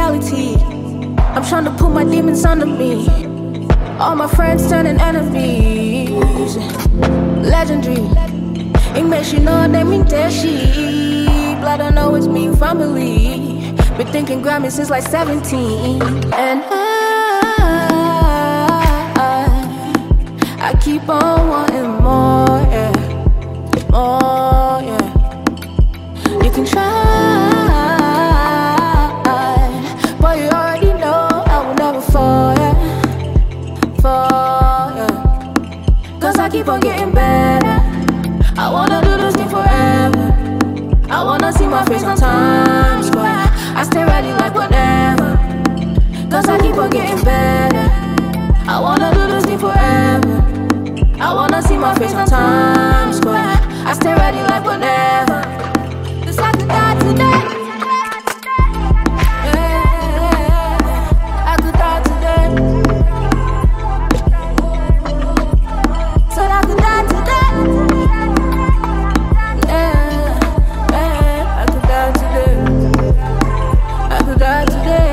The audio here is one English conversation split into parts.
reality. I'm trying to put my demons under me. All my friends turning enemies. Legendary. It makes you know that me Deshi. Blood, I know it's me, family. Been thinking Grammy since like 17. And I keep on wanting more, yeah. More, yeah. You can try, but you already know I will never fall, yeah. Fall, yeah. Cause I keep on getting better. I wanna do this thing forever. I wanna see my face on Times Square. I stay ready like whatever. Cause I keep on getting better. I wanna do this thing forever. I wanna see my face on Times Square. I stay ready like whatever. Cause I could die today. Yeah, I could die today. Said I could die today. Yeah, I could die today. I could die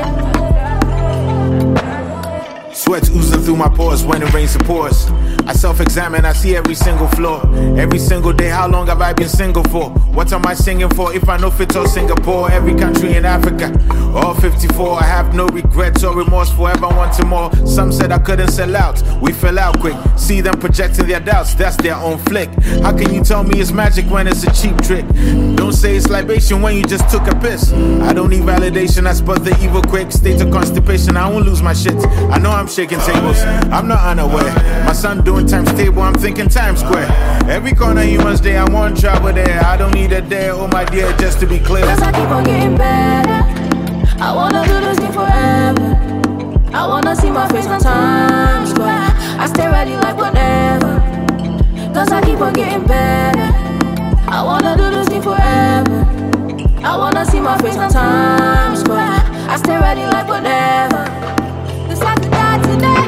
today. Sweats oozing through my pores when it rains and pours. I self-examine, I see every single flaw. Every single day, how long have I been single for? What am I singing for if I know fit or Singapore? Every country in Africa, all 54. I have no regrets or remorse, forever wanting more. Some said I couldn't sell out, we fell out quick. See them projecting their doubts, that's their own flick. How can you tell me it's magic when it's a cheap trick? Don't say it's libation when you just took a piss. I don't need validation, I spot the evil quick. State of constipation, I won't lose my shit. I know I'm shaking tables, I'm not unaware. My son doing times table, I'm thinking Times Square. Every corner humans day, I want travel there. I don't need a day, oh my dear, just to be clear. Cause I keep on getting better. I wanna do this thing forever. I wanna see my face on Times Square. I stay ready like whatever. Cause I keep on getting better. I wanna do this thing forever. I wanna see my face on Times Square. I stay ready like whatever. Cause I could die today.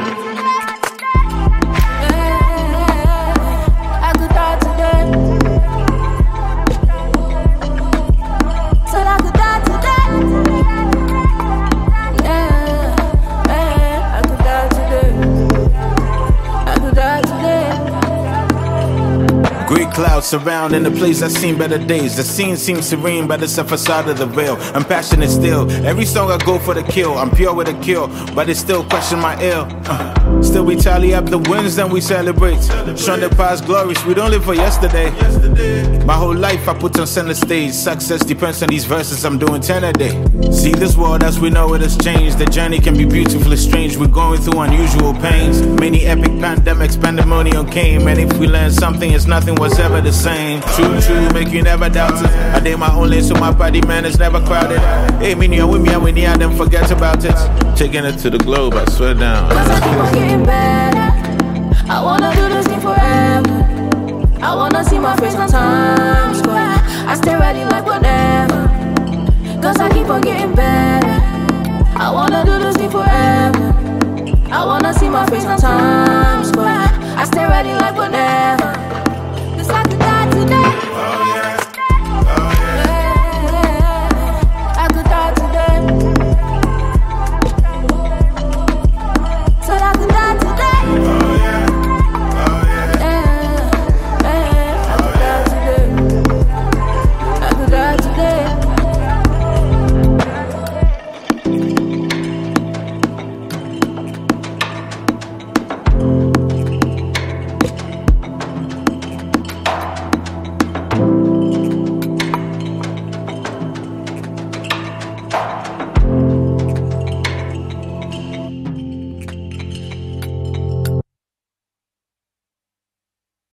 Great clouds surrounding the place I've seen better days. The scene seems serene, but it's a facade of the veil. I'm passionate still. Every song I go for the kill. I'm pure with a kill, but it still question my ill. Still we tally up the wins, then we celebrate. Shun the past glories, we don't live for yesterday. My whole life I put on center stage. Success depends on these verses, I'm doing 10 a day. See this world as we know it has changed. The journey can be beautifully strange. We're going through unusual pains. Many epic pandemics, pandemonium came. And if we learn something, it's nothing was ever the same. True, true, make you never doubt it. I did my own lane, so my party man is never crowded. Hey, me with me and we need them forget about it. Taking it to the globe, I swear down. Cause I keep on getting better. I wanna do this thing forever. I wanna see my face on Times Square. I stay ready like whatever. Cause I keep on getting better. I wanna do this thing forever. I wanna see my face on Times Square. I stay ready like whatever.